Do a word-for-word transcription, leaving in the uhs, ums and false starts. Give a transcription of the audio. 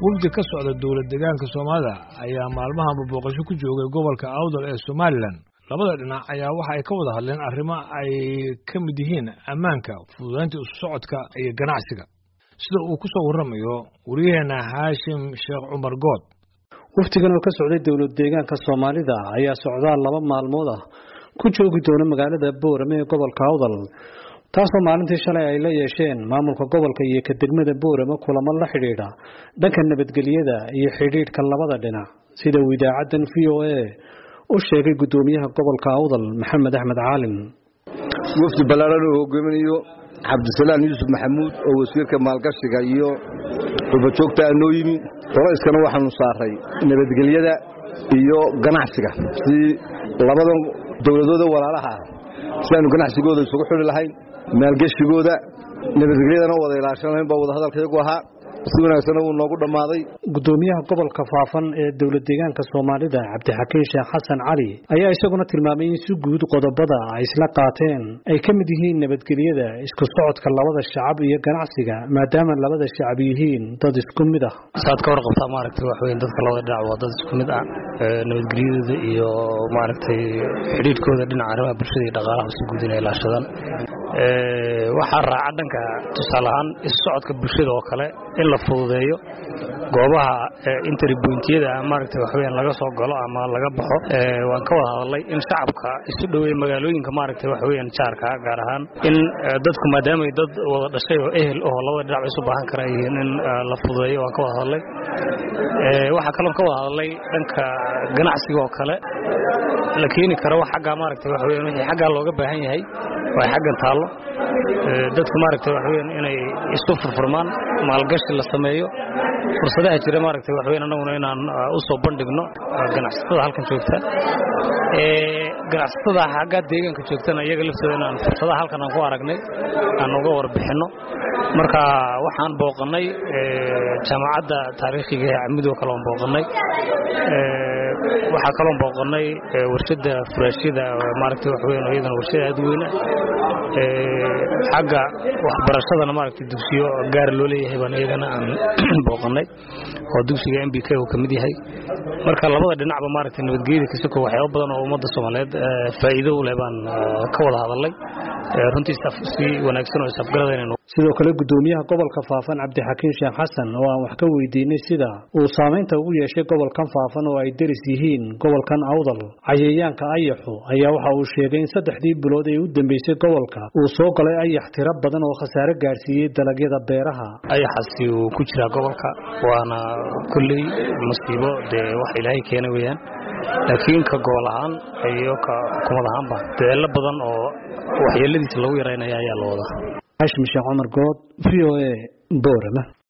wafdi ka socda dowlad deegaanka Soomaalida ayaa maalmahan booqasho ku joogay gobolka Awdal ee Somaliland. Labada dhinac ayaa waxa ay ka wada hadleen arrimo ay ka mid yihiin ammaanka, fududeynta isu socodka iyo ganacsiga. Sida uu ku soo waramayo wariyaheena Haashim Sheekh Cumar Good. wafdigan oo ka socday dowlad deegaanka Soomaalida ayaa socdaal laba maalmood ah ku joogi doona magaalada Boorame ee gobolka Awdal. taasoo maalintii shalay ay la yeesheen maamulka gobolka iyo ka degmada Boorame kulamo la xiriira dhanka nabadgelyada iyo xiriirka labada dhinac, sida uu idaacadan V O A u sheegay gudoomiyaha gobolka Awdal Maxamed Axmed Caalin. wafdi balaaran oo hogaaminayo Cabdisalaam Yuusuf Maxamuud oo wasiirka maalgashiga iyo xubinjoogta noo yimi qorayskana waxaanu saaray nabadgelyada iyo ganacsiga si labadan dowladooda walaalaha sidaan ganacsigooda isugu xiri lahayn maalgashigooda nabadgelyadana wada ilaashan lahayn baa wada hadalkaygu ahaa si wanaagsan uu noogu dhamaaday. gudoomiyaha gobolka Faafan ee dowlad deegaanka Soomaalida Cabdixakiin Sheekh Xasan Cali ayaa isaguna tilmaamay in si guud qodobada ay isla qaateen ay ka mid yihiin nabadgelyada, isku socodka labada shacab iyo ganacsiga, maadaama labada shacab yihiin dad isku mid ah. saad ka warqabtaa maaragtay wax weyn dadka labada dhinac waa dad isku mid ah, nabadgelyada iyo maaragtay xiriirkooda dhinaca arrimaha bulshada iyo dhaqaalaha si guud inay ilaashadaan. ee waxa raaca dhanka tusaale ahaan isu socodka bulshada oo kale in la fududeeyo goobaha entry point-yada maaragtay wax weyn laga soo galo ama laga baxo. ee waan ka wada hadalay in shacabka isu dhaweey magaalooyinka maaragtay wax weyn jaarka gaar ahaan in dadku maadaama ay dad wada dhashay oo ehel oo labada dhinac isu baahan karayeen in la fududeeyo. waan ka wada hadalay ee waxa kale oo ka wada hadalay dhanka ganacsiga oo kale la keeni karo wax xagga maaragtay wax weyn wixii xagga looga baahan yahay way xaggan taalo. dadku maaragtay wax weyn inay isku furfurmaan, maalgashi la sameeyo, fursadaha jira maaragtay wax weyn anaguna inaan u soo bandhigno ganacsatada halkan joogta. ee ganacsatada xagga deegaanka joogtana iyaga laftooda inaan fursadaha halkan aan ku aragnay aan uga warbixino. marka waxaan booqanay jaamacadda taariikhiga ee Camido kala booqanay. ee waxa kala booqanay warshada furaashida maaragtay wax weyn oo iyadana warshada aad weyn ee xagga waxbarashadana maaragtay dugsiyo gaar loo leeyahay baan iyagana aan booqanay oo dugsiga M B K uu kamid yahay. marka labada dhinacba maaragtay nabadgelyada ka soo waxyaabo badan oo ummadda Soomaaliyeed faa'iido u leh baan ka wada hadalay. runtii si wanaagsan oo isafgaradayna. sidoo kale gudoomiyaha gobolka Faafan Cabdixakiin Sheekh Xasan oo aan wax ka weydiinay sida uu saameynta ugu yeeshay gobolkan Faafan oo ay deris yihiin gobolkan Awdal cayayaanka ayaxu ayaa waxa uu sheegay in saddexdii bilood ee u dambeysay gobolka uu soo galay ayax tiro badan oo khasaare gaarsiiyay dalagyada beeraha. ayaxaasi uu ku jira gobolka waana kulli musiibo de wax Ilaahay keenay weeyaan, laakiin ka gobol ahaan iyo ka xukuumad ahaanba dadaal badan oo waxyeeladiisa lagu yareynayo ayaa la wadaa. Haashim Sheekh Cumar Good, V O A, Boorame.